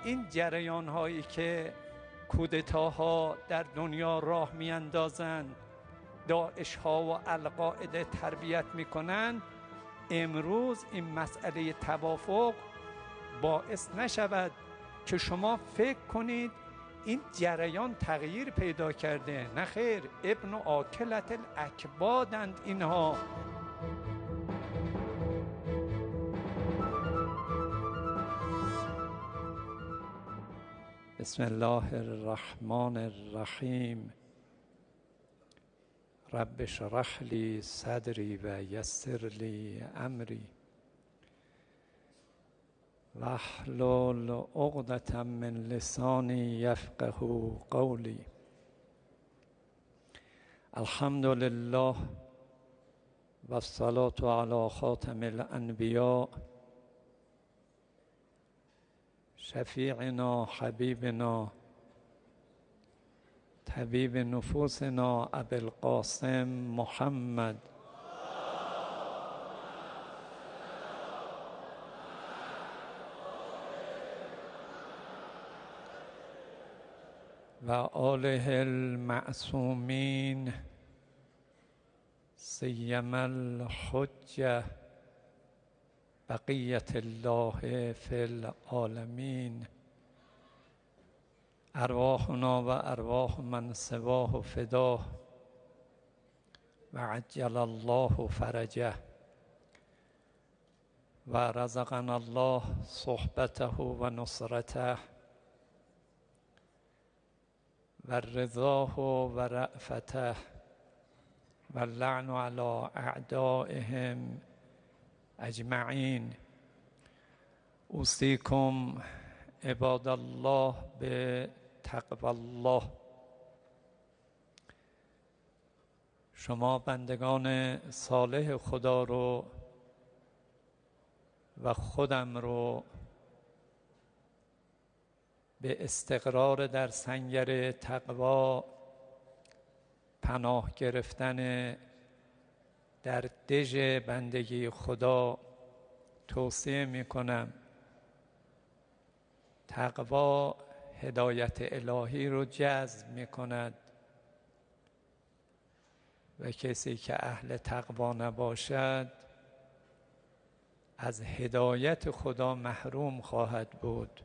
این جریان هایی که کودتاها در دنیا راه میاندازند، داعش ها و القاعده تربیت میکنند، امروز این مسئله توافق باعث نشود که شما فکر کنید این جریان تغییر پیدا کرده. نه خیر، ابن آکلت الاکبادند اینها. بسم الله الرحمن الرحیم. رب اشرح لی صدری و یسر لی امری واحلل عقدة من لسانی یفقه قولی. الحمد لله و الصلاة علی خاتم الانبیاء شفیعنا حبیبنا طبیب نفوسنا ابی القاسم محمد و آله المعصومین سیما الحجة بقیت الله فی العالمین. ارواحنا و ارواح من سواه فداه و عجل الله فرجه و رزقنا الله صحبته و نصرته و رضاه و رأفته و اللعن علی اعدائهم اجمعین. اوصیکم عباد الله به تقوی الله. شما بندگان صالح خدا رو و خودم رو به استقرار در سنگر تقوی، پناه گرفتن در دژ بندگی خدا توصیه می کنم. تقوی هدایت الهی رو جذب می کند و کسی که اهل تقوی نباشد از هدایت خدا محروم خواهد بود.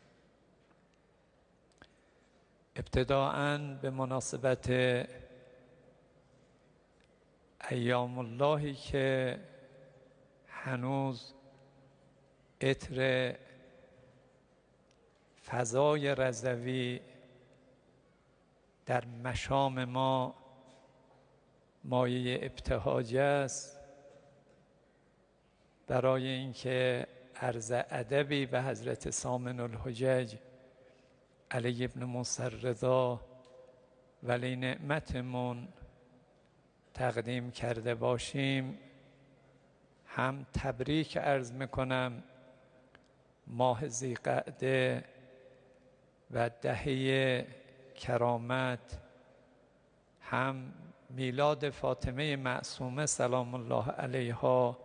ابتداءً به مناسبت ایام اللهی که هنوز عطر فضای رضوی در مشام ما مایه ابتهاج است، برای اینکه عرض ادبی به حضرت سامن الحجج علی ابن موسی الرضا ولی نعمتمون تقدیم کرده باشیم، هم تبریک عرض میکنم ماه ذی‌قعده و دهه کرامت، هم میلاد فاطمه معصومه سلام الله علیها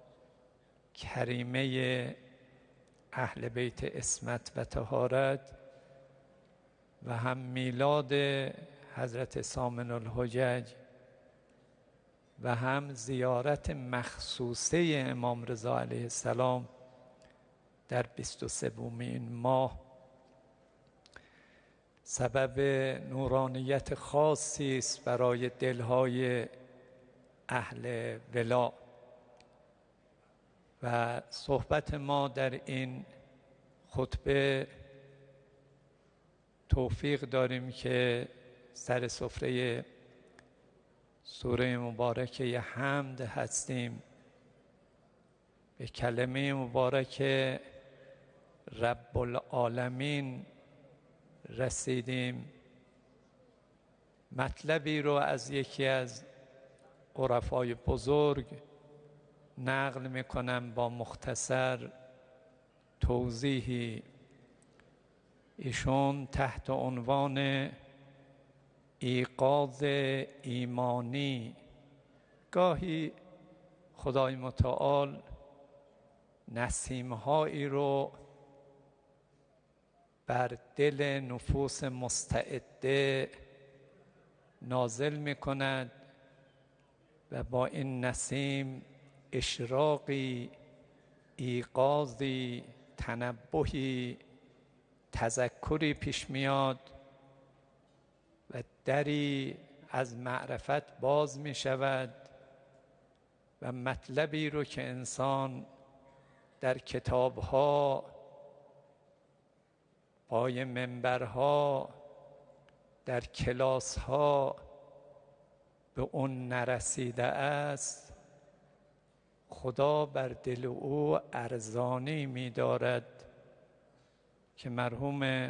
کریمه اهل بیت عصمت و طهارت، و هم میلاد حضرت سامن الحجج و هم زیارت مخصوصه امام رضا علیه السلام در 23مین ماه سبب نورانیت خاصی است برای دلهای اهل ولا. و صحبت ما در این خطبه توفیق داریم که سر سفره سوره مبارکه حمد هستیم، به کلمه مبارکه رب العالمین رسیدیم. مطلبی رو از یکی از عرفای بزرگ نقل میکنم با مختصر توضیحی. ایشون تحت عنوان ایقاظ ایمانی، گاهی خدای متعال نسیم‌هایی رو بر دل نفوس مستعده نازل می‌کند و با این نسیم اشراقی، ایقاظی، تنبهی، تذکری پیش میاد و دری از معرفت باز می شود و مطلبی رو که انسان در کتابها، پای منبرها، در کلاسها به اون نرسیده است، خدا بر دل او ارزانی می دارد که مرحوم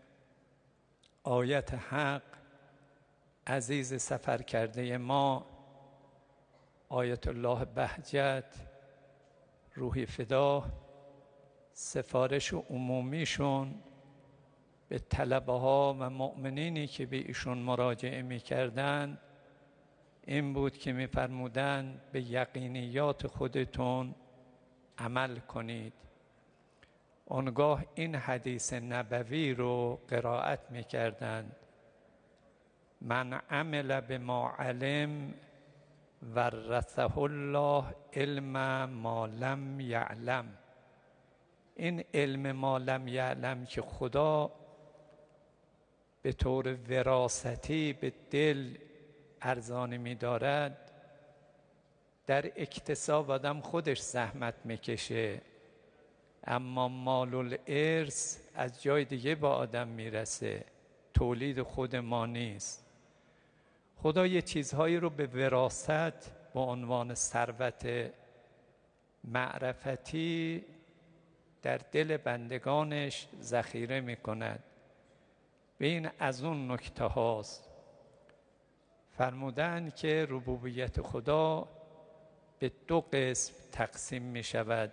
آیت حق عزیز سفر کرده ما آیت الله بهجت روحی فدا سفارش عمومیشون به طلبه ها و مؤمنینی که به ایشون مراجعه می کردن این بود که می فرمودن به یقینیات خودتون عمل کنید. آنگاه این حدیث نبوی رو قرائت می کردند: من عمل بما علم ورثه الله علم ما لم یعلم. این علم ما لم یعلم که خدا به طور وراثتی به دل ارزانی می دارد، در اکتساب آدم خودش زحمت میکشه، اما مال الارث از جای دیگه با آدم میرسه، تولید خود ما نیست. خدا یه چیزهایی رو به وراثت به عنوان ثروت معرفتی در دل بندگانش ذخیره میکند. به این از اون نکته هاست. فرمودن که ربوبیت خدا به دو قسم تقسیم می شود.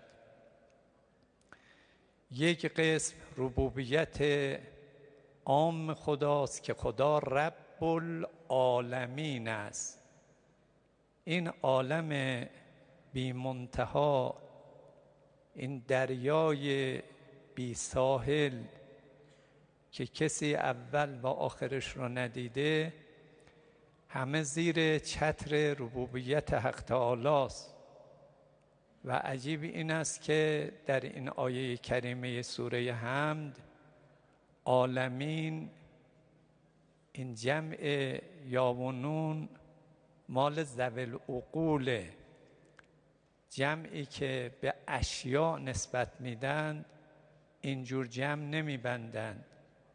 یک قسم ربوبیت عام خداست که خدا رب العالمین است. این عالم بی منتها، این دریای بی ساحل که کسی اول و آخرش رو ندیده، همه زیر چتر ربوبیت حق تعالی است. و عجیب این است که در این آیه کریمه سوره حمد عالمین، این جمع یا و نون مال ذوی العقول، جمعی که به اشیاء نسبت میدن اینجور جمع نمیبندند،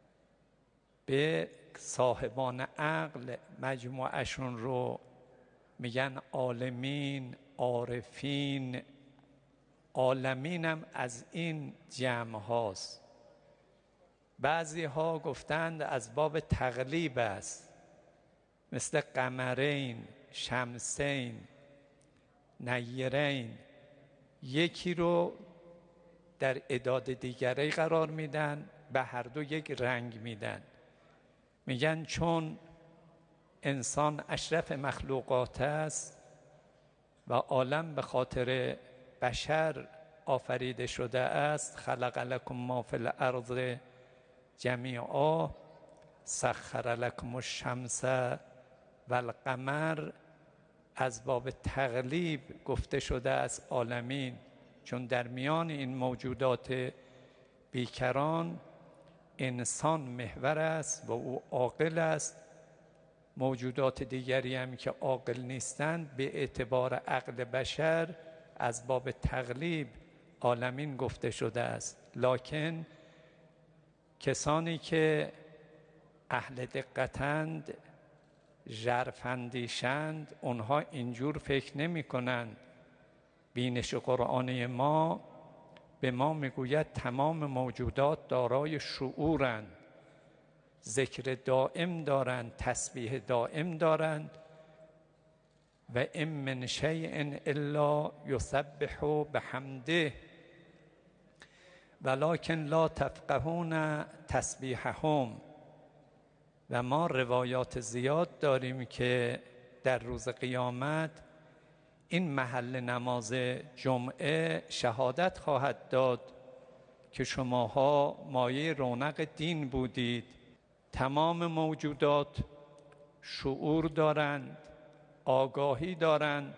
به صاحبان عقل مجموعشون رو میگن عالمین، عارفین. عالمین هم از این جمع هاست. بعضی ها گفتند از باب تقلیب است، مثل قمرین، شمسین، نیرین، یکی رو در اعداد دیگری قرار میدن، به هر دو یک رنگ میدن. میگن چون انسان اشرف مخلوقات است و عالم به خاطر بشر آفریده شده است، خلق لکم ما فی الارض جمیعا سخر لکم الشمس و القمر، از باب تقلیب گفته شده است عالمین، چون در میان این موجودات بیکران انسان محور است و او عاقل است. موجودات دیگری هم که عاقل نیستند به اعتبار عقل بشر از باب تقلیب عالمین گفته شده است. لکن کسانی که اهل دقتند، ژرف‌اندیشند، اونها اینجور فکر نمی کنند. بینش قرآنی ما به ما میگوید تمام موجودات دارای شعورند، ذکر دائم دارند، تسبیح دائم دارند. و ان من شیء الا یسبح بحمده ولکن لا تفقهون تسبیحهم. و ما روایات زیاد داریم که در روز قیامت این محل نماز جمعه شهادت خواهد داد که شماها مایه رونق دین بودید. تمام موجودات شعور دارند، آگاهی دارند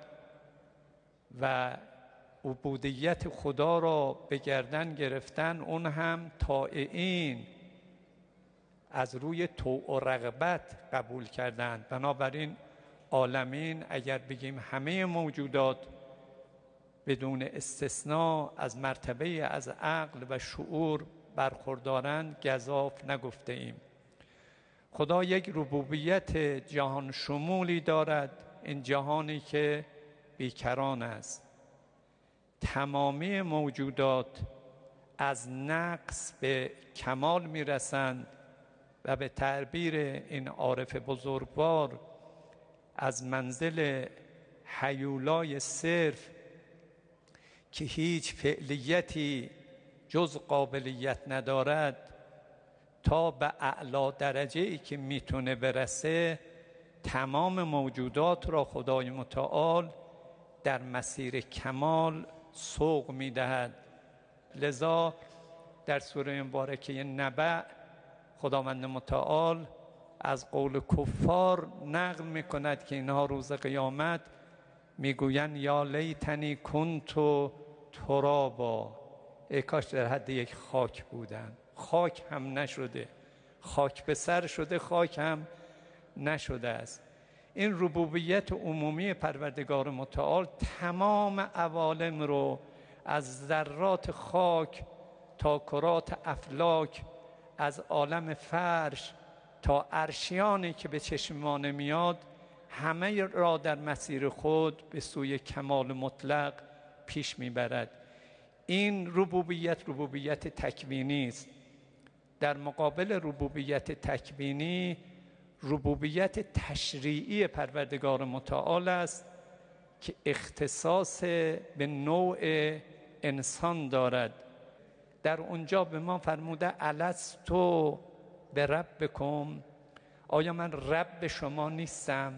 و عبودیت خدا را به گردن گرفتن، اون هم طائعین، از روی طوع و رغبت قبول کردند. بنابراین عالمین، اگر بگیم همه موجودات بدون استثناء از مرتبه از عقل و شعور برخوردارند، گزاف نگفته ایم. خدا یک ربوبیت جهان شمولی دارد، این جهانی که بیکران است. تمامی موجودات از نقص به کمال میرسند و به تعبیر این عارف بزرگوار از منزل هیولای صرف که هیچ فعلیتی جز قابلیت ندارد تا به اعلی درجه‌ای که میتونه برسه، تمام موجودات را خدای متعال در مسیر کمال سوق میدهد. لذا در سوره مبارکه نبأ خداوند متعال از قول کفار نقل میکند که اینها روز قیامت میگویند یا لیتنی کنت ترابا، ای کاش در حد یک خاک بودن. خاک هم نشده، خاک به سر شده، خاک هم نشده است. این ربوبیت عمومی پروردگار متعال تمام عوالم رو از ذرات خاک تا کرات افلاک، از عالم فرش تا عرشیانی که به چشم ما نمیاد، همه را در مسیر خود به سوی کمال مطلق پیش میبرد. این ربوبیت تکوینی است. در مقابل ربوبیت تکوینی، ربوبیت تشریعی پروردگار متعال است که اختصاص به نوع انسان دارد. در اونجا به ما فرموده الستو بربکم، آیا من رب شما نیستم؟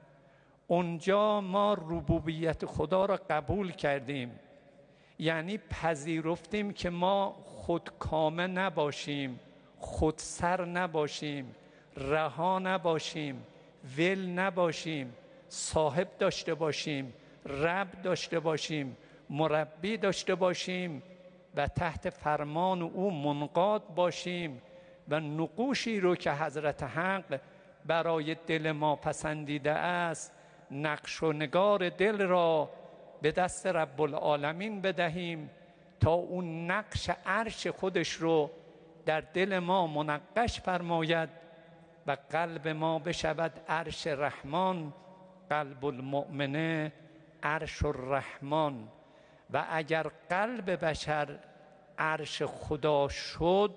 اونجا ما ربوبیت خدا را قبول کردیم، یعنی پذیرفتیم که ما خودکامه نباشیم، خودسر نباشیم، رها نباشیم، ول نباشیم، صاحب داشته باشیم، رب داشته باشیم، مربی داشته باشیم و تحت فرمان او منقاد باشیم و نقوشی رو که حضرت حق برای دل ما پسندیده است، نقش و نگار دل را به دست رب العالمین بدهیم تا اون نقش عرش خودش رو در دل ما منقش فرماید و قلب ما بشود عرش رحمان، قلب المؤمنه عرش الرحمن. و اگر قلب بشر عرش خدا شد،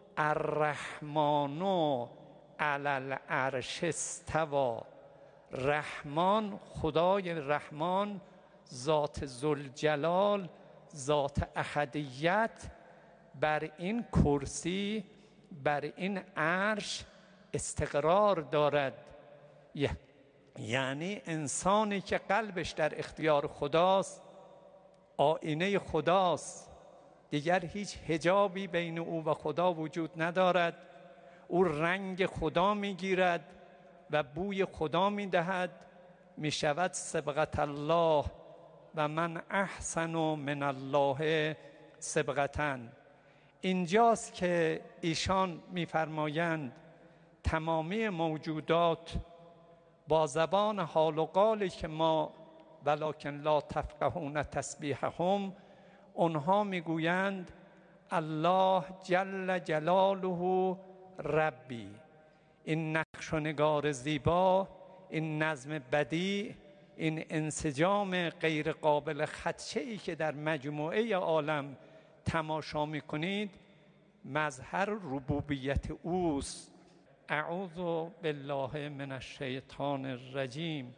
الرحمن علی العرش استوی، رحمان، خدای رحمان، ذات ذوالجلال، ذات احدیت، بر این کرسی، بر این عرش استقرار دارد. یعنی انسانی که قلبش در اختیار خداست، آینه خداست، دیگر هیچ حجابی بین او و خدا وجود ندارد. او رنگ خدا میگیرد و بوی خدا میدهد، میشود صبغت الله و من احسن من الله صبغةً. اینجاست که ایشان میفرمایند تمامی موجودات با زبان حال و قالی که ما ولکن لا تفقهون تسبیحهم، اونها میگویند الله جل جلاله ربی. این نقش و نگار زیبا، این نظم بدیع، این انسجام غیر قابل خدشه‌ای که در مجموعه عالم تماشا میکنید، مظهر ربوبیت اوست. اعوذ بالله من الشیطان الرجیم.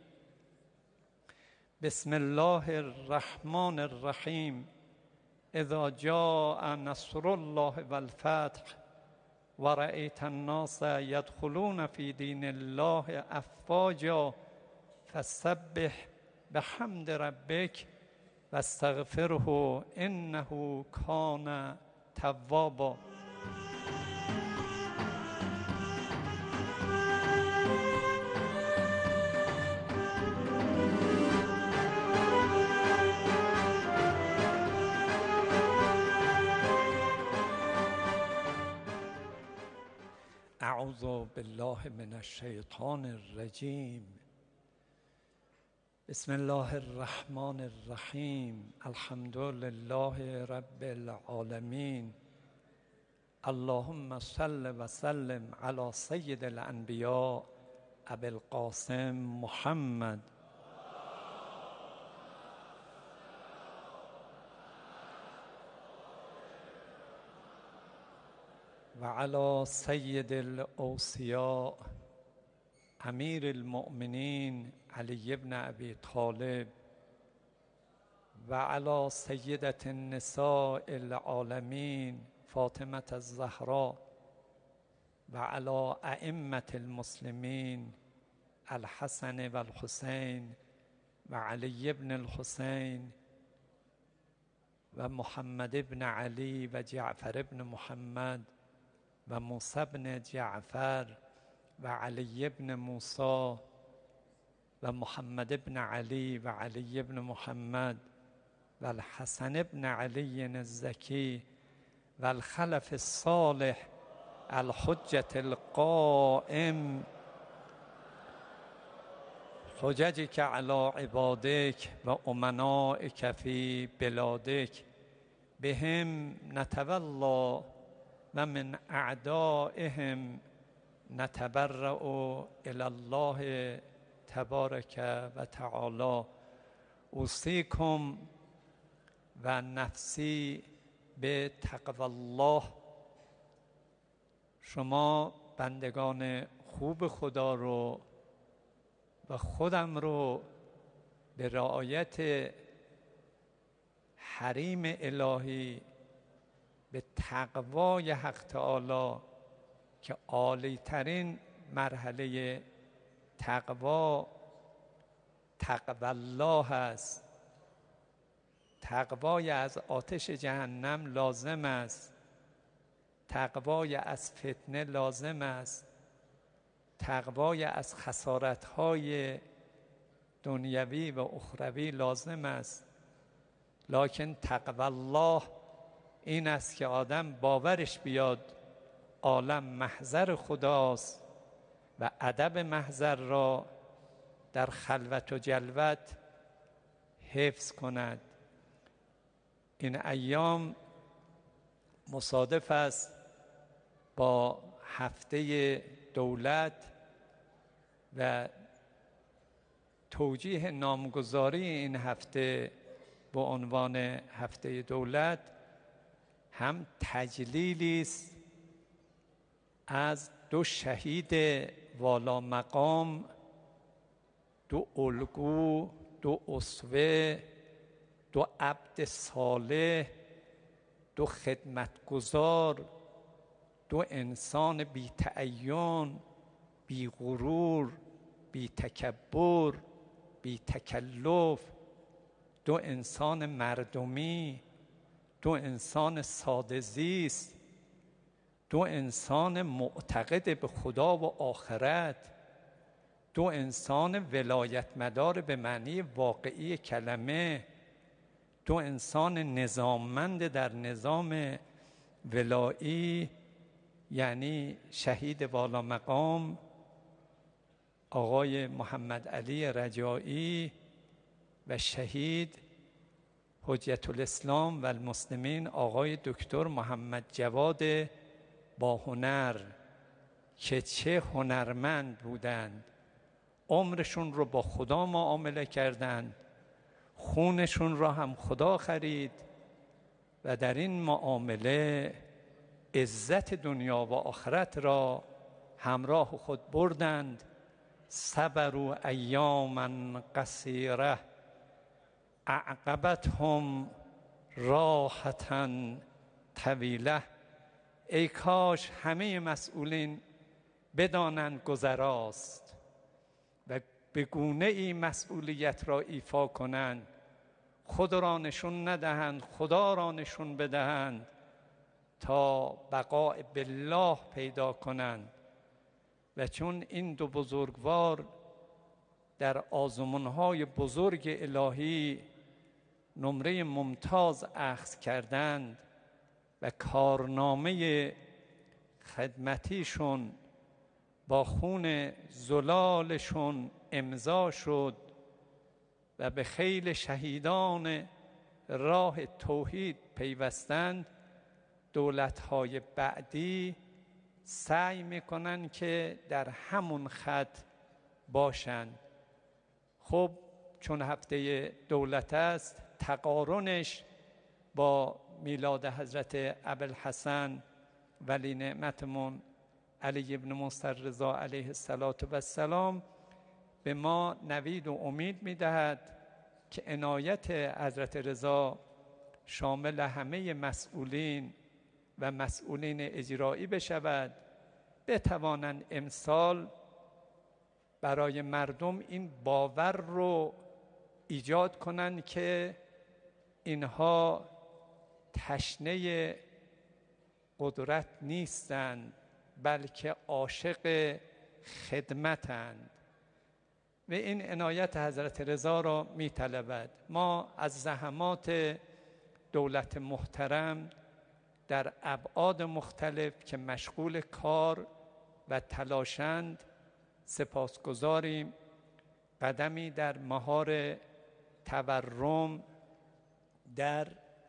بسم الله الرحمن الرحیم. اذا جاء نصر الله والفتح ورأیت الناس يدخلون في دین الله افواجا فسبح بحمد ربک واستغفره انه کان توابا. اعوذ بالله من الشیطان الرجیم. بسم الله الرحمن الرحیم. الحمد لله رب العالمین. اللهم صل و سلم علی سید الانبیاء ابی القاسم محمد و علی سید الاوصیاء امیر المؤمنین علی بن ابی طالب و علی سیدة النساء العالمین فاطمة الزهراء و علی ائمة المسلمین الحسن و الحسین و علی بن الحسین و محمد بن علی و جعفر بن محمد و موسی بن جعفر و علی بن موسی و محمد بن علی و علی بن محمد و الحسن بن علی الزکی و الخلف الصالح الحجة القائم حججك على عبادك و امنائك في بلادك بهم نتولى و من اعدائهم نتبرأ الی الله تبارک و تعالی. اوصیکم و نفسی به تقوی الله. شما بندگان خوب خدا رو و خودم رو به رعایت حریم الهی، به تقوای حق تعالی که عالی ترین مرحله تقوا الله است. تقوای از آتش جهنم لازم است. تقوای از فتنه لازم است. تقوای از خسارت‌های دنیوی و اخروی لازم است. لکن تقوی الله این است که آدم باورش بیاد عالم محضر خداست و ادب محضر را در خلوت و جلوت حفظ کند. این ایام مصادف است با هفته دولت و توجیه نامگذاری این هفته به عنوان هفته دولت هم تجلیلی است از دو شهید والا مقام، دو الگو، دو اسوه، دو عبد صالح، دو خدمتگزار، دو انسان بی تعین، بی غرور، بی تکبر، بی تکلف، دو انسان مردمی، دو انسان ساده زیست، دو انسان معتقد به خدا و آخرت، دو انسان ولایت مدار به معنی واقعی کلمه، دو انسان نظاممند در نظام ولایی، یعنی شهید والا مقام آقای محمد علی رجایی و شهید حجت الاسلام و المسلمین آقای دکتر محمد جواد باهنر که چه هنرمند بودند. عمرشون رو با خدا معامله کردند، خونشون را هم خدا خرید و در این معامله عزت دنیا و آخرت را همراه خود بردند. صبروا ایاما قصیره اعقبتهم راحة طویله. ای کاش همه مسئولین بدانند گذراست و به گونه ای مسئولیت را ایفا کنند، خود را نشون ندهند، خدا را نشون بدهند تا بقاء بالله پیدا کنند. و چون این دو بزرگوار در آزمون‌های بزرگ الهی نمره ممتاز اخذ کردند و کارنامه خدمتیشون با خون زلالشون امضا شد و به خیل شهیدان راه توحید پیوستند، دولت‌های بعدی سعی میکنن که در همون خط باشند. خب چون هفته دولت است، تقارنش با میلاد حضرت ابوالحسن ولی نعمتمون علی ابن موسی رضا علیه السلام به ما نوید و امید میدهد که عنایت حضرت رضا شامل همه مسئولین و مسئولین اجرایی بشود، بتوانند امسال برای مردم این باور رو ایجاد کنند که اینها تشنه قدرت نیستند بلکه عاشق خدمتند و این عنایت حضرت رضا را می‌طلبد. ما از زحمات دولت محترم در ابعاد مختلف که مشغول کار و تلاشند سپاسگزاریم. قدمی در مهار تورم، در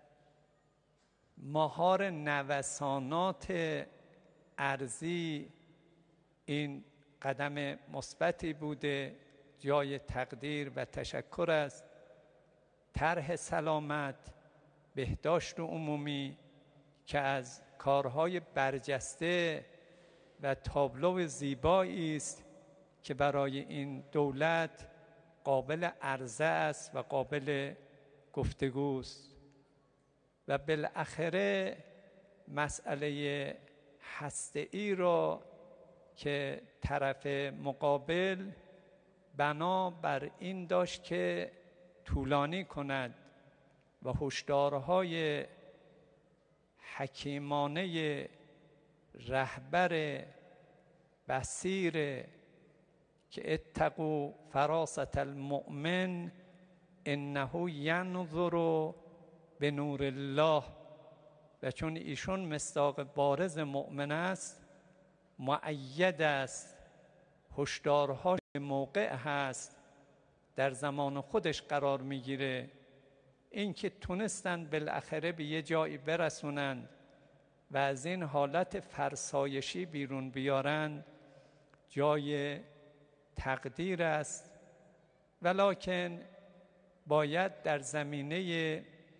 مهار نوسانات ارزی، این قدم مثبتی بوده، جای تقدیر و تشکر است. طرح سلامت، بهداشت عمومی که از کارهای برجسته و تابلو زیبایی است که برای این دولت قابل عرضه است و قابل گفتگوست. و بالاخره مسئله هسته‌ای را که طرف مقابل بنا بر این داشت که طولانی کند و هشدارهای حکیمانه رهبر بصیر که اتقوا فراست المؤمن انه ینظر به نور الله، و چون ایشون مصداق بارز مؤمن است، مؤید است، هشدارهاش موقع هست، در زمان خودش قرار میگیره. این که تونستند بالاخره به یه جایی برسونند و از این حالت فرسایشی بیرون بیارند جای تقدیر است، ولکن باید در زمینه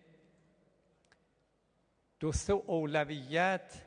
دو سه اولویت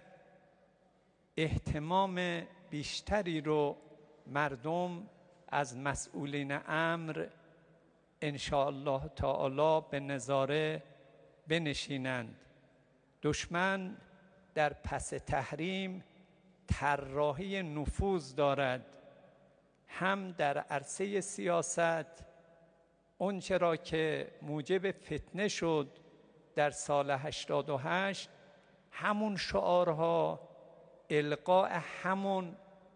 اهتمام بیشتری رو مردم از مسئولین امر ان شاء الله تعالی به نظاره بنشینند. دشمن در پس تحریم طراحی نفوذ دارد، هم در عرصه سیاست، اونچه را که موجب فتنه شد در سال 88، همون شعارها، القاء همون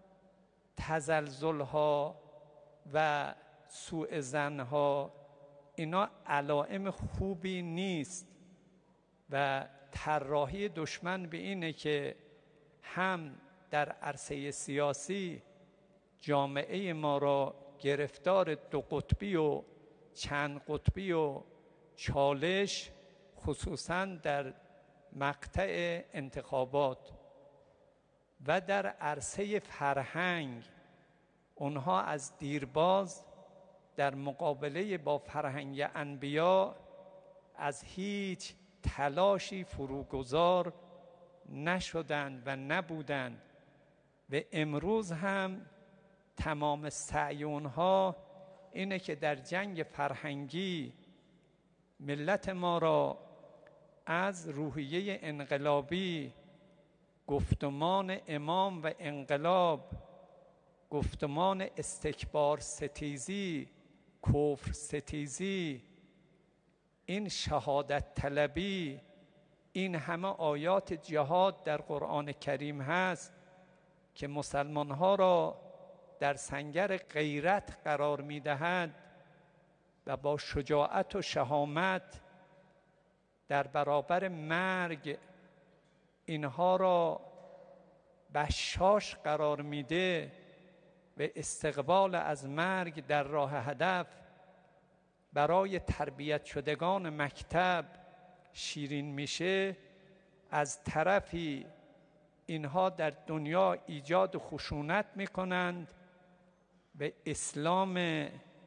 تزلزلها و سوء ظنها، اینا علائم خوبی نیست و طراحی دشمن به اینه که هم در عرصه سیاسی جامعه ما را گرفتار دو قطبی و چند قطبی و چالش، خصوصا در مقطع انتخابات، و در عرصه فرهنگ اونها از دیرباز در مقابله با فرهنگ انبیا از هیچ تلاشی فروگذار نشدند و نبودند و امروز هم تمام سعی اونها اینه که در جنگ فرهنگی ملت ما را از روحیه انقلابی، گفتمان امام و انقلاب، گفتمان استکبار ستیزی، کفر ستیزی، این شهادت طلبی این همه آیات جهاد در قرآن کریم هست که مسلمان ها را در سنگر غیرت قرار می‌دهد و با شجاعت و شهامت در برابر مرگ اینها را بشاش قرار میده و استقبال از مرگ در راه هدف برای تربیت شدگان مکتب شیرین میشه. از طرفی اینها در دنیا ایجاد خشونت میکنند و اسلام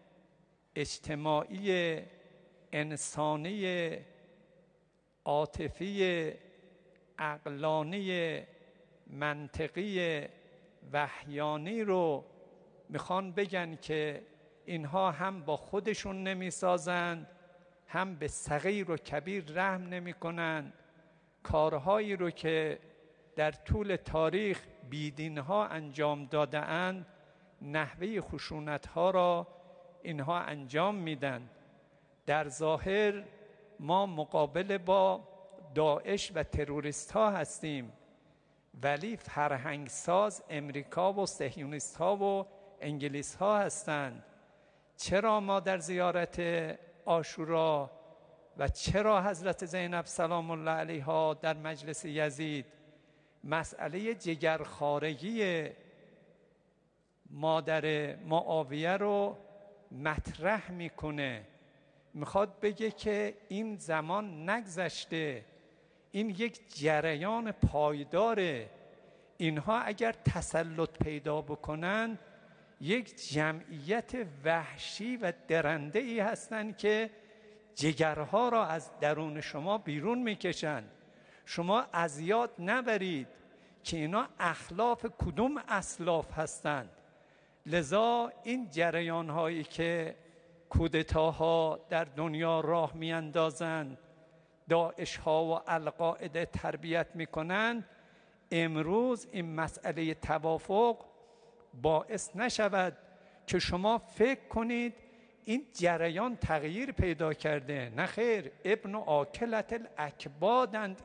اجتماعی انسانی عاطفی عقلانی منطقی وحیانی رو میخوان بگن که اینها هم با خودشون نمیسازند، هم به صغیر و کبیر رحم نمی کنند. کارهایی رو که در طول تاریخ بیدینها انجام داده اند، نحوه خشونتها را اینها انجام میدن. در ظاهر ما مقابل با داعش و تروریست ها هستیم، ولی فرهنگ ساز امریکا و صهیونیست ها و انگلیس ها هستند. چرا ما در زیارت عاشورا و چرا حضرت زینب سلام الله علیها در مجلس یزید مسئله جگرخوارگی مادر معاویه رو مطرح میکنه؟ میخواد بگه که این زمان نگذشته، این یک جریان پایداره. اینها اگر تسلط پیدا بکنن یک جمعیت وحشی و درنده ای هستند که جگرها را از درون شما بیرون میکشند. شما از یاد نبرید که اینا اخلاف کدوم اسلاف هستند. لذا این جریان هایی که کودتاها در دنیا راه میاندازند، داعش ها و القاعده تربیت میکنند، امروز این مسئله توافق باعث نشود که شما فکر کنید این جریان تغییر پیدا کرده. نه خیر، ابن آکلت الاکبادند.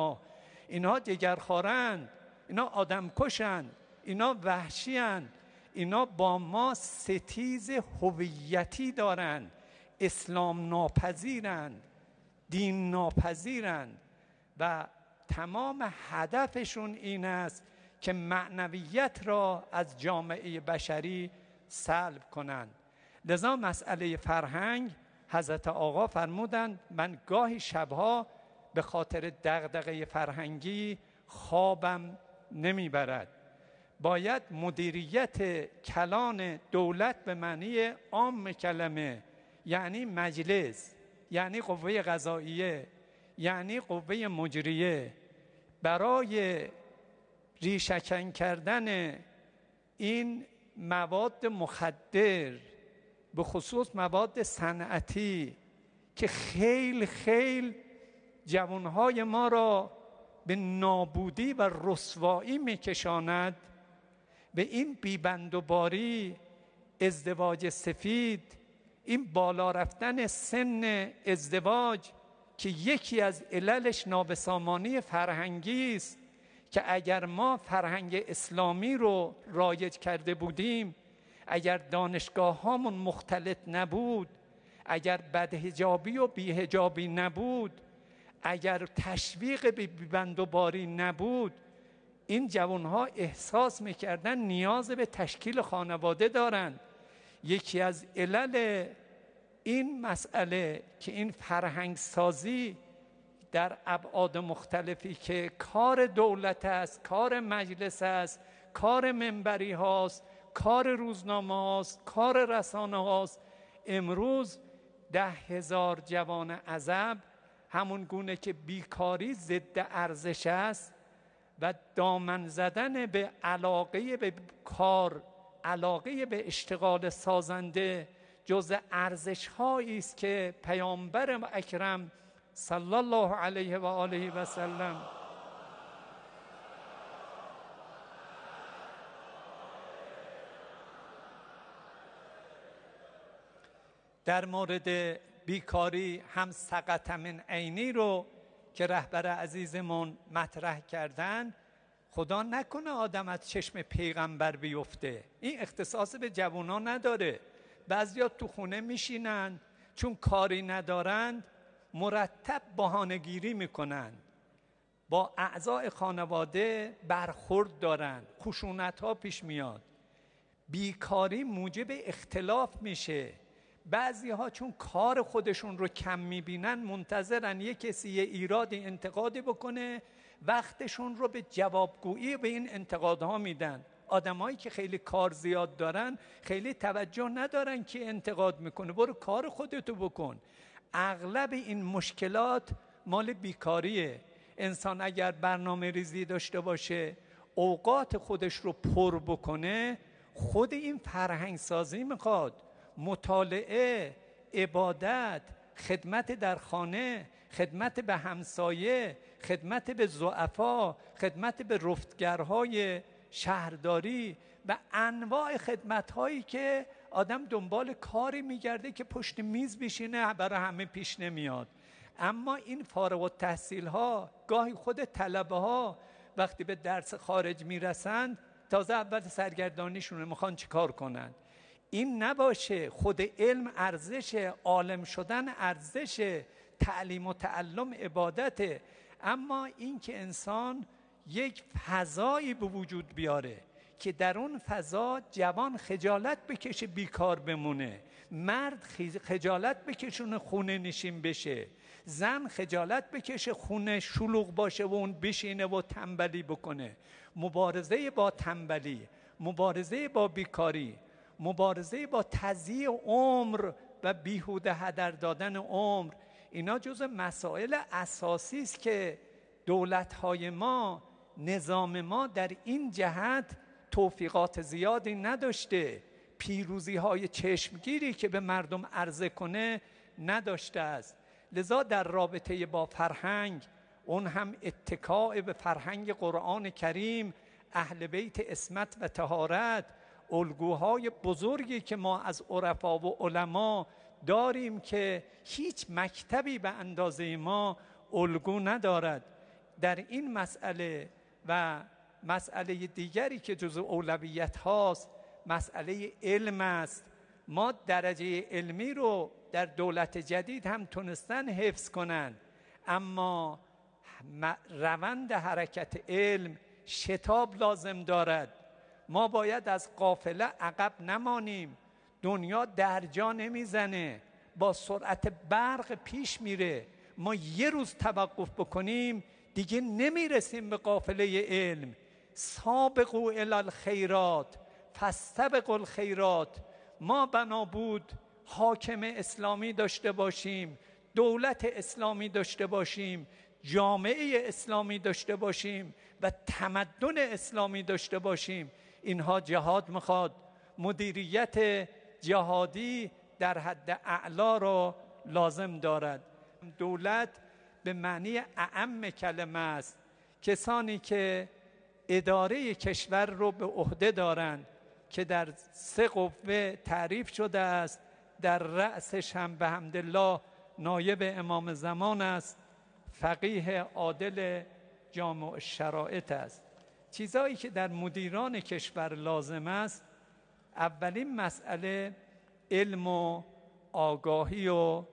اینها جگرخوارند، اینا آدم کشند، اینا وحشیند، اینا با ما ستیز هویتی دارند، اسلام ناپذیرند، دین ناپذیرند و تمام هدفشون این است که معنویت را از جامعه بشری سلب کنند. لذا مسئله فرهنگ، حضرت آقا فرمودند من گاهی شبها به خاطر دغدغه فرهنگی خوابم نمیبرد. باید مدیریت کلان دولت به معنی عام کلمه، یعنی مجلس، یعنی قوه قضاییه، یعنی قوه مجریه، برای ریشه‌کن کردن این مواد مخدر، به خصوص مواد صنعتی که خیل جوانهای ما را به نابودی و رسوایی میکشاند، به این بیبندوباری، ازدواج سفید، این بالا رفتن سن ازدواج که یکی از عللش نابسامانی فرهنگی است، که اگر ما فرهنگ اسلامی رو رایج کرده بودیم، اگر دانشگاه هامون مختلط نبود، اگر بدحجابی و بیحجابی نبود، اگر تشویق به بیبندوباری نبود، این جوانها احساس میکردن نیاز به تشکیل خانواده دارند. یکی از علل این مسئله که این فرهنگ سازی در ابعاد مختلفی که کار دولت است، کار مجلس است، کار منبری هاست، کار روزنامه هاست، کار رسانه هاست، امروز 10,000 جوان عزب، همون گونه که بیکاری ضد ارزش است و دامن زدن به علاقه به کار، علاقه به اشتغال سازنده جز ارزش هایی است که پیامبر اکرم صلی الله علیه و آله و سلم در مورد بیکاری هم سقط من عینی رو که رهبر عزیزمون مطرح کردن، خدا نکنه آدم از چشم پیغمبر بیفته. این اختصاص به جوونا نداره. بعضیا تو خونه میشینن چون کاری ندارند مرتب بهانه‌گیری میکنن، با اعضای خانواده برخورد دارن، خشونت‌ها پیش میاد، بیکاری موجب اختلاف میشه. بعضی‌ها چون کار خودشون رو کم میبینن منتظرن یک کسی یه ایرادی انتقادی بکنه، وقتشون رو به جوابگویی به این انتقادها میدن. آدمایی که خیلی کار زیاد دارن خیلی توجه ندارن که انتقاد میکنه، برو کار خودتو بکن. اغلب این مشکلات مال بیکاریه. انسان اگر برنامه ریزی داشته باشه، اوقات خودش رو پر بکنه، خود این فرهنگ سازی میخواد. مطالعه، عبادت، خدمت در خانه، خدمت به همسایه، خدمت به ضعفا، خدمت به رفتگرهای شهرداری و انواع خدمت‌هایی که آدم دنبال کاری میگرده که پشت میز بشینه برای همه پیش نمیاد. اما این فارغ التحصیل ها، گاهی خود طلبه ها وقتی به درس خارج میرسند تازه اول سرگردانیشونه، میخوان چی کار کنن. این نباشه. خود علم ارزش، عالم شدن ارزش، تعلیم و تعلم عبادته. اما این که انسان یک فضایی به وجود بیاره که در اون فضا جوان خجالت بکشه بیکار بمونه، مرد خجالت بکشونه خونه نشین بشه، زن خجالت بکشه خونه شلوغ باشه و اون بشینه و تنبلی بکنه. مبارزه با تنبلی، مبارزه با بیکاری، مبارزه با تضییع عمر و بیهوده هدر دادن عمر، اینا جزء مسائل اساسی است که دولت‌های ما، نظام ما در این جهت توفیقات زیادی نداشته، پیروزی‌های چشمگیری که به مردم عرضه کنه نداشته است. لذا در رابطه با فرهنگ، اون هم اتکاء به فرهنگ قرآن کریم، اهل بیت عصمت و طهارت، الگوهای بزرگی که ما از عرفا و علما داریم که هیچ مکتبی به اندازه ما الگو ندارد در این مسئله. و مسئله دیگری که جزو اولویت هاست مسئله علم است. ما درجه علمی رو در دولت جدید هم تونستن حفظ کنن، اما روند حرکت علم شتاب لازم دارد. ما باید از قافله عقب نمانیم. دنیا درجا نمیزنه، با سرعت برق پیش میره. ما یه روز توقف بکنیم دیگه نمیرسیم به قافله علم. سابقوا الی الخیرات فاستبقوا الخیرات. ما بنا بود حاکم اسلامی داشته باشیم، دولت اسلامی داشته باشیم، جامعه اسلامی داشته باشیم و تمدن اسلامی داشته باشیم. اینها جهاد میخواد. مدیریت جهادی در حد اعلا را لازم دارد. دولت به معنی اعم کلمه است. کسانی که اداره کشور رو به عهده دارند که در 3 قوه تعریف شده است، در رأسش هم به حمدالله نایب امام زمان است، فقیه عادل جامع الشرائط است. چیزایی که در مدیران کشور لازم است، اولین مسئله علم و آگاهی و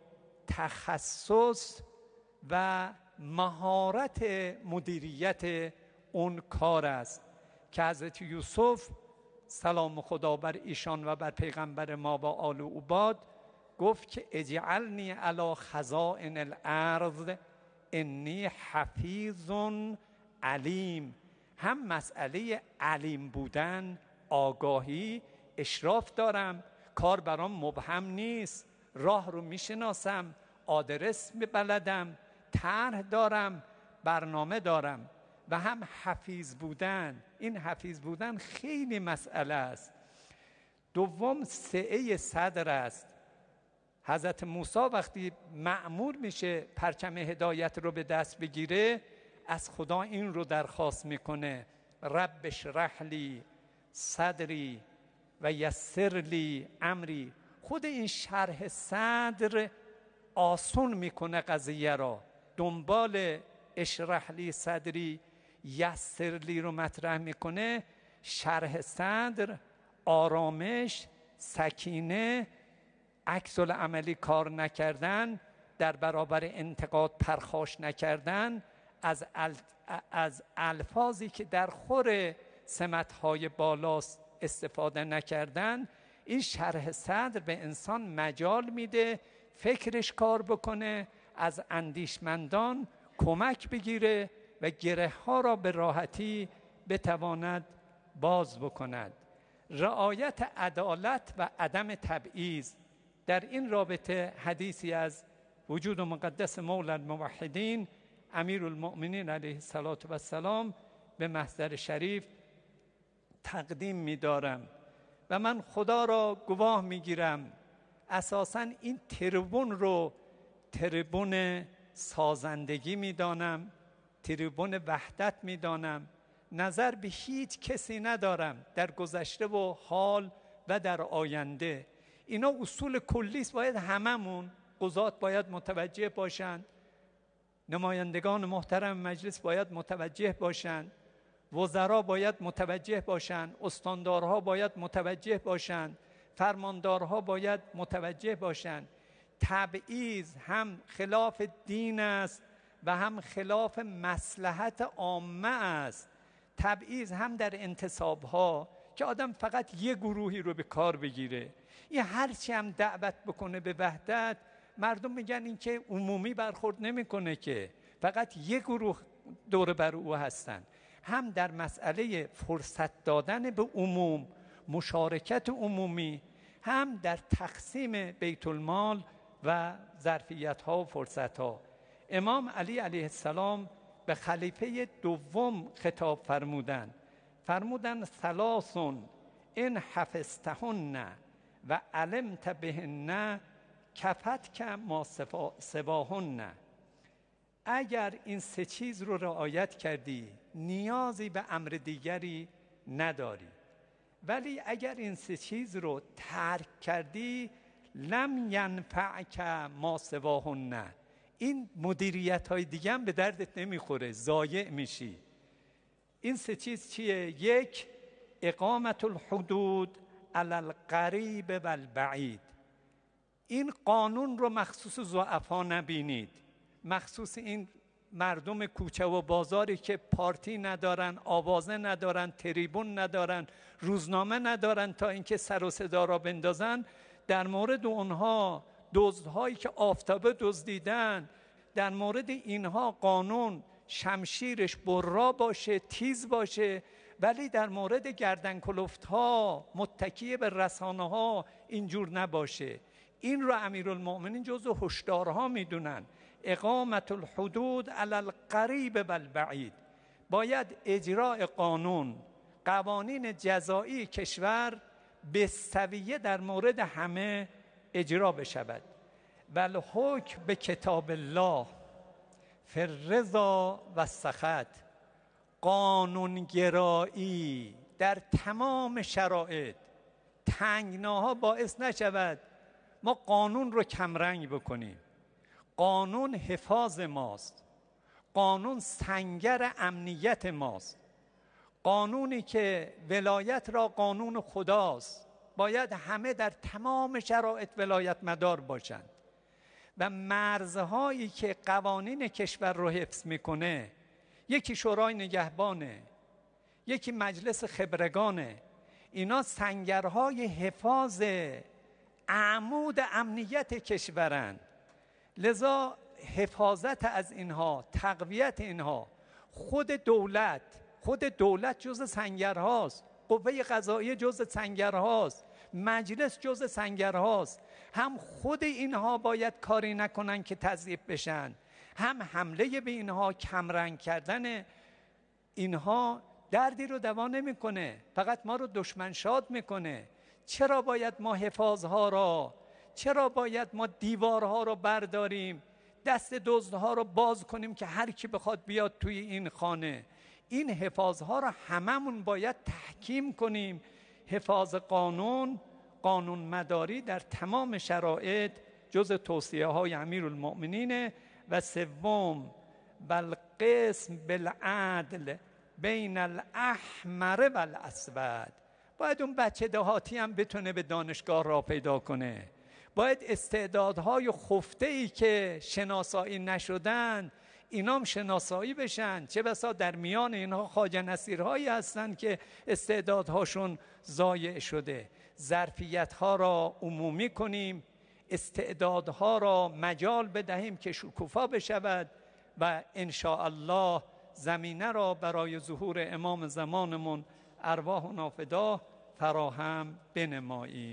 تخصص و مهارت مدیریت اون کار است که حضرت یوسف سلام خدا بر ایشان و بر پیغمبر ما و آل و عباد گفت که اجعلنی علی خزائن الارض انی حفیظ علیم. هم مسئله علیم بودن، آگاهی، اشراف دارم، کار برام مبهم نیست، راه رو میشناسم، آدرس بلدم، طرح دارم، برنامه دارم. و هم حفیظ بودن. این حفیظ بودن خیلی مسئله است. دوم سعه صدر است. حضرت موسی وقتی مأمور میشه پرچم هدایت رو به دست بگیره، از خدا این رو درخواست میکنه: رب اشرح لی صدری و یسر لی امری. خود این شرح صدر آسون میکنه قضیه را. دنبال اشرح لی صدری یسر لی رو مطرح میکنه، شرح صدر، آرامش، سکینه، عکس العملی کار نکردن، در برابر انتقاد پرخاش نکردن، از الفاظی که در خور سمت‌های بالاست استفاده نکردن. این شرح صدر به انسان مجال میده فکرش کار بکنه، از اندیشمندان کمک بگیره و گره ها را به راحتی بتواند باز بکند. رعایت عدالت و عدم تبعیض. در این رابطه حدیثی از وجود مقدس مولا الموحدین امیرالمؤمنین علیه السلام به محضر شریف تقدیم می‌دارم و من خدا را گواه می‌گیرم اساساً این تریبون رو تریبون سازندگی می‌دانم، تریبون وحدت می‌دانم، نظر به هیچ کسی ندارم در گذشته و حال و در آینده. اینا اصول کلی است، باید هممون قضات باید متوجه باشند، نمایندگان محترم مجلس باید متوجه باشند، وزرا باید متوجه باشند، استاندارها باید متوجه باشند، فرماندارها باید متوجه باشند. تبعیض هم خلاف دین است و هم خلاف مصلحت عامه است. تبعیض هم در انتصابها که آدم فقط یه گروهی رو به کار بگیره. این هرچی هم دعوت بکنه به وحدت، مردم میگن این که عمومی برخورد نمیکنه، که فقط یه گروه دور بر او هستن. هم در مسئله فرصت دادن به عموم، مشارکت عمومی، هم در تقسیم بیت المال و ظرفیت ها و فرصت ها. امام علی علیه السلام به خلیفه دوم خطاب فرمودند ثلاث ان حفظتهن و علمت بهن کفت ما سواهن. اگر این سه چیز رو رعایت کردی نیازی به امر دیگری نداری، ولی اگر این سه چیز رو ترک کردی لم ینفعک ما سواهن، این مدیریت های دیگه هم به دردت نمیخوره، ضایع میشی. این سه چیز چیه؟ یک، اقامت الحدود علی القریب و البعید. این قانون رو مخصوص ضعفا نبینید، مخصوص این مردم کوچه و بازاری که پارتی ندارن، آوازه ندارن، تریبون ندارن، روزنامه ندارن تا اینکه سر و صدا را بندازن. در مورد اونها، دزدهایی که آفتابه دزدیدن، در مورد اینها قانون شمشیرش برا باشه، تیز باشه، ولی در مورد گردن کلفت ها، متکی به رسانه ها اینجور نباشه. این رو امیرالمؤمنین جزو هشدارها میدونن. اقامت الحدود علی القریب و البعید. باید اجراء قوانین جزایی کشور به سویه در مورد همه اجرا بشود. و الحکم به کتاب الله فی الرضا و السخط. قانونگرایی در تمام شرایط، تنگناها باعث نشود ما قانون رو کمرنگ بکنیم. قانون حفاظ ماست، قانون سنگر امنیت ماست، قانونی که ولایت را قانون خداست، باید همه در تمام شرایط ولایت مدار باشند. و مرزهایی که قوانین کشور رو حفظ میکنه، یکی شورای نگهبانه، یکی مجلس خبرگانه، اینا سنگرهای حفاظ عمود امنیت کشورند. لذا حفاظت از اینها، تقویت اینها، خود دولت جز سنگرهاست، قوه قضاییه جز سنگرهاست، مجلس جز سنگرهاست. هم خود اینها باید کاری نکنن که تضعیف بشن، هم حمله به اینها، کمرنگ کردن اینها دردی رو دوا نمیکنه، فقط ما رو دشمن شاد میکنه. چرا باید ما حفاظها را، چرا باید ما دیوارها رو برداریم، دست دزدها رو باز کنیم که هر کی بخواد بیاد توی این خانه؟ این حفاظها رو هممون باید تحکیم کنیم. حفاظ قانون مداری در تمام شرایط جز توصیه های امیرالمؤمنین. و سوم القسم بالعدل بین الاحمر و الاسود. باید اون بچه دهاتی هم بتونه به دانشگاه راه پیدا کنه. باید استعدادهای خفته‌ای که شناسایی نشدن اینام شناسایی بشن. چه بسا در میان اینها خواجه نصیرهایی هستن که استعدادهاشون ضایع شده. ظرفیت‌ها را عمومی کنیم، استعدادها را مجال بدهیم که شکوفا بشود و ان شاء الله زمینه را برای ظهور امام زمانمون ارواح فدا فراهم بنماییم.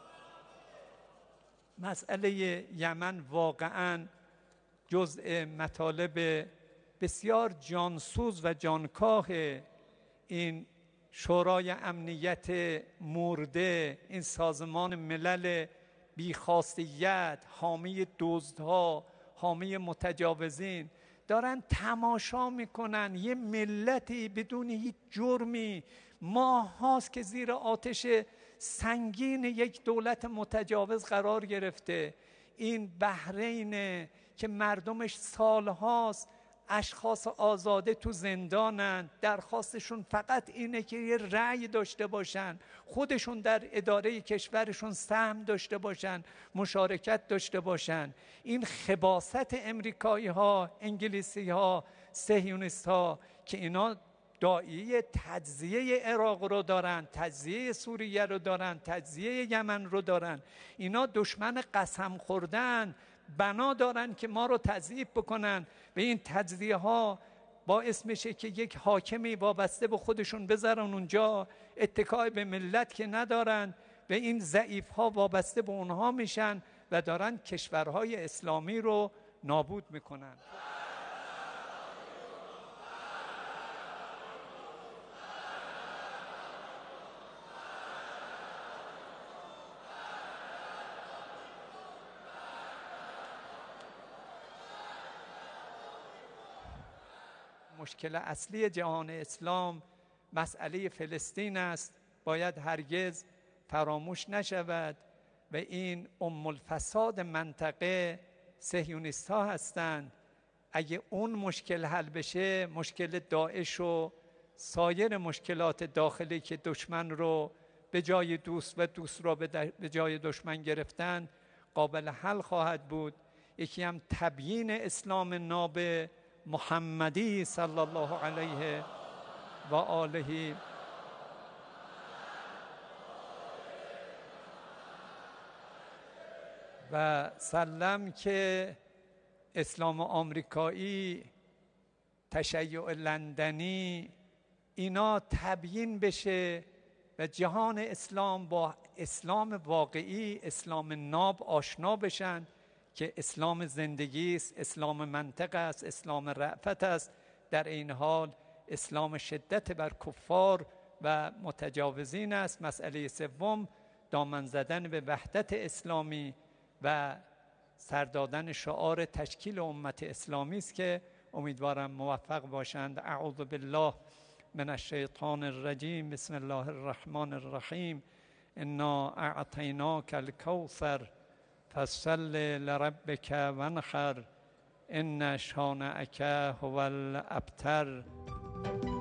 مسئله یمن واقعاً جزء مطالب بسیار جانسوز و جانکاه این شورای امنیت مرده، این سازمان ملل بیخواستیت، حامی دزدها، حامی متجاوزین دارن تماشا میکنن. یه ملتی بدون هیچ جرمی ماه هاست که زیر آتش سنگین یک دولت متجاوز قرار گرفته. این بحرین که مردمش سالهاست اشخاص آزاده تو زندانن، درخواستشون فقط اینه که یه رأی داشته باشن، خودشون در اداره کشورشون سهم داشته باشن، مشارکت داشته باشن. این خباثت امریکایی ها، انگلیسی ها، صهیونیست ها که اینا داعیه تجزیه عراق رو دارن، تجزیه سوریه رو دارن، تجزیه یمن رو دارن، اینا دشمن قسم خوردن بنا دارن که ما رو تضعیف بکنن و این تجزیه ها باعث میشه که یک حاکمی وابسته به خودشون بذارن اونجا، اتکای به ملت که ندارن و این ضعیف ها وابسته به اونها میشن و دارن کشورهای اسلامی رو نابود میکنن. مشکل اصلی جهان اسلام مسئله فلسطین است، باید هرگز فراموش نشود و این ام الفساد منطقه صهیونیست ها هستند. اگه اون مشکل حل بشه، مشکل داعش و سایر مشکلات داخلی که دشمن رو به جای دوست و دوست رو به جای دشمن گرفتن قابل حل خواهد بود. یکی هم تبیین اسلام ناب محمدی صلی الله علیه و آله و سلم که اسلام آمریکایی، تشیع لندنی، اینا تبیین بشه و جهان اسلام با اسلام واقعی، اسلام ناب آشنا بشن که اسلام زندگی است، اسلام منطق است، اسلام رأفت است، در این حال اسلام شدت بر کفار و متجاوزین است. مسئله سوم دامن زدن به وحدت اسلامی و سر دادن شعار تشکیل امت اسلامی است که امیدوارم موفق باشند. اعوذ بالله من الشیطان الرجیم. بسم الله الرحمن الرحیم. انا اعطیناک الکوثر فصل لربک وانحر ان شانئک هو الابتر.